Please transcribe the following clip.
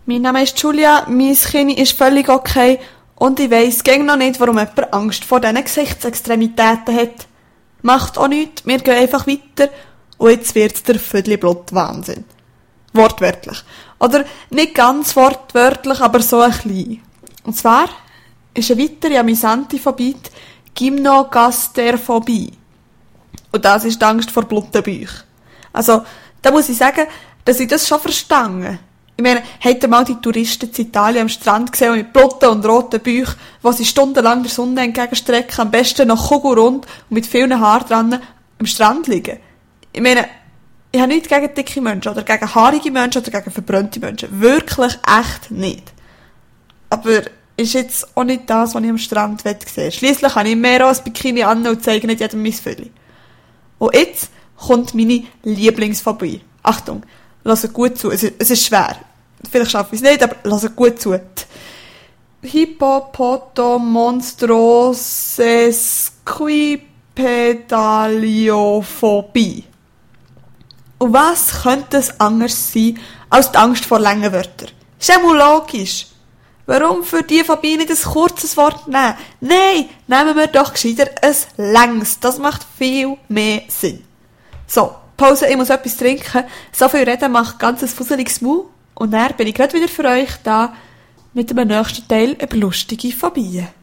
Mein Name ist Julia, mein Kinn ist völlig okay und ich weiss gäng noch nicht, warum jemand Angst vor diesen Gesichtsextremitäten hat. Macht auch nichts, wir gehen einfach weiter und jetzt wird's der Vödli-Blut-Wahnsinn. Wortwörtlich. Oder nicht ganz wortwörtlich, aber so ein bisschen. Und zwar ist eine weitere amüsante Phobie die Gymnogasterophobie. Und das ist die Angst vor Bluttenbäuchen. Also, da muss ich sagen, dass ich das schon verstanden. Ich meine, habt ihr mal die Touristen in Italien am Strand gesehen mit Blutten und roten Bäuchen, wo sie stundenlang der Sonne entgegenstrecken, am besten noch kugelrund und mit vielen Haaren dran am Strand liegen? Ich meine, ich habe nichts gegen dicke Menschen oder gegen haarige Menschen oder gegen verbrannte Menschen. Wirklich echt nicht. Aber ist jetzt auch nicht das, was ich am Strand sehen. Schliesslich habe ich mehr als Bikini an und zeige nicht jedem mein Vögel. Und jetzt kommt meine Lieblingsphobie. Achtung, lasst gut zu, es ist schwer. Vielleicht schaffe ich es nicht, aber lasst gut zu. Hippopotomonstrosequipedaliophobie. Und was könnte es anders sein als die Angst vor langen Wörtern? Ist ja wohl logisch. Warum für die Phobie nicht ein kurzes Wort nehmen? Nein, nehmen wir doch gescheiter ein längs. Das macht viel mehr Sinn. So, Pause, ich muss etwas trinken. So viel reden macht ganz ein fusseliges Maul. Und dann bin ich gerade wieder für euch da mit dem nächsten Teil über lustige Phobien.